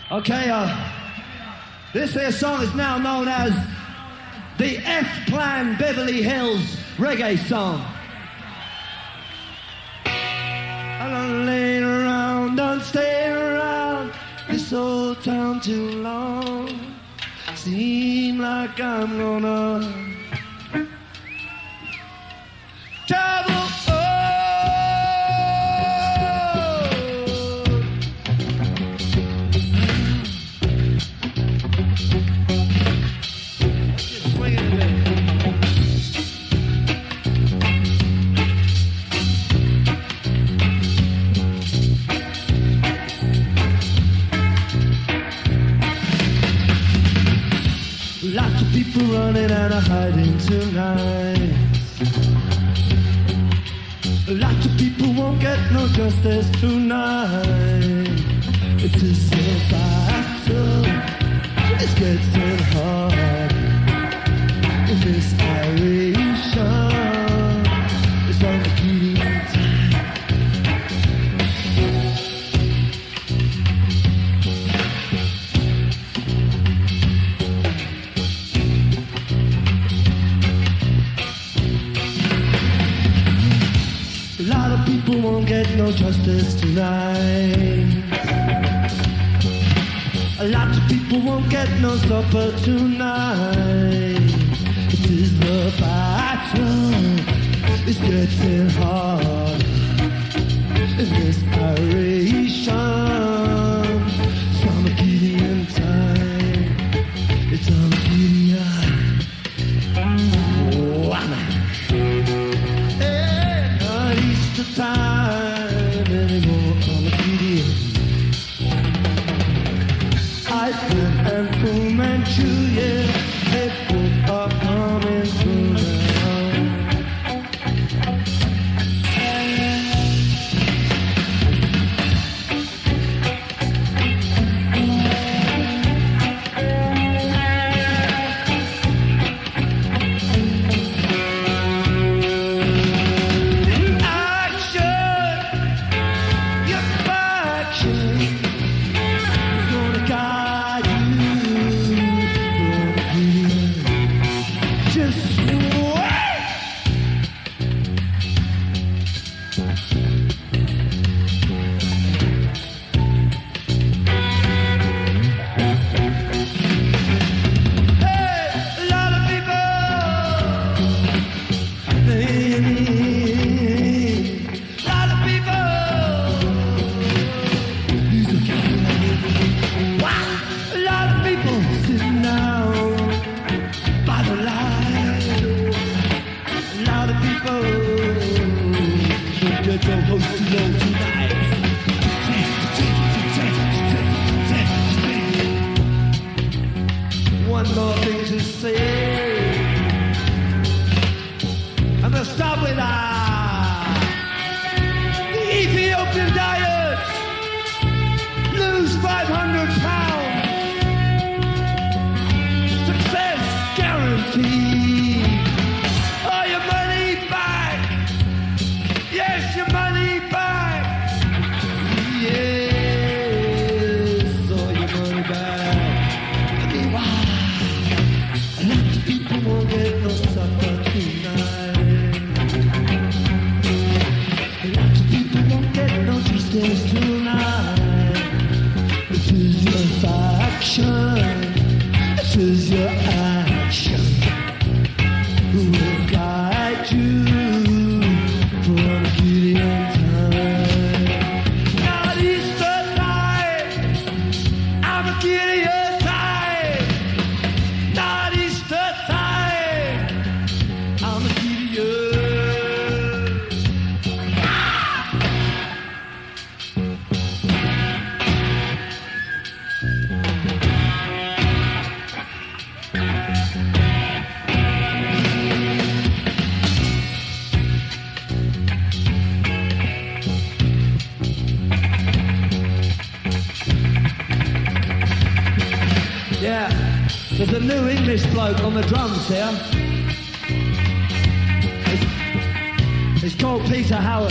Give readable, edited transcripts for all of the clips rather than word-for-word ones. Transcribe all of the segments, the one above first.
Okay, this here song is now known as the F-Plan Beverly Hills reggae song. I done laid around, done stayed around this old town too long. Seem like I'm gonna travel. Lots of people running out of hiding tonight. Lots of people won't get no justice tonight. It is a battle. It's getting hard. In this iration, it's on the beating time. A lot of people won't get no justice tonight. A lot of people won't get no supper tonight. It is the battle. It's getting hard. In this iration, it's Armageddon time. It's Armageddon. Oh, the time anymore on the video. Iceland and Fu Manchu, yeah, they both are coming through now. One more thing to say. I'm gonna stop with the Ethiopian diet. Lose 500 pounds. Success guaranteed. Oh, your money back. Yes, your money back. Yes, all your money back. People won't get no supper tonight. Lots of people won't get no justice tonight. It is your faction. It is your action. Who will guide you from Gideon time? Not Easter time. I'm a Gideon time. Not Easter time. I'm a Gideon. Yeah, there's a new English bloke on the drums here. It's called Peter Howard.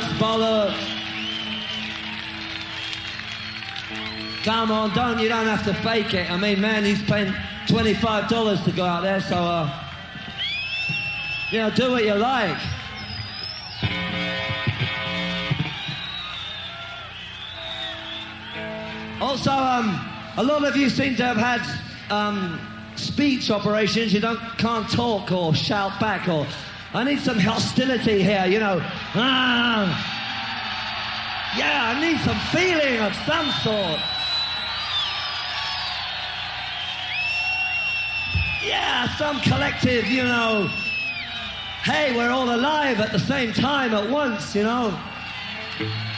bollocks. Come on, you don't have to fake it. I mean, man, he's paying $25 to go out there, so, you know, do what you like. Also, a lot of you seem to have had speech operations. You can't talk or shout back, or I need some hostility here, you know. Yeah, I need some feeling of some sort. Yeah, some collective, you know. Hey, we're all alive at the same time at once, you know.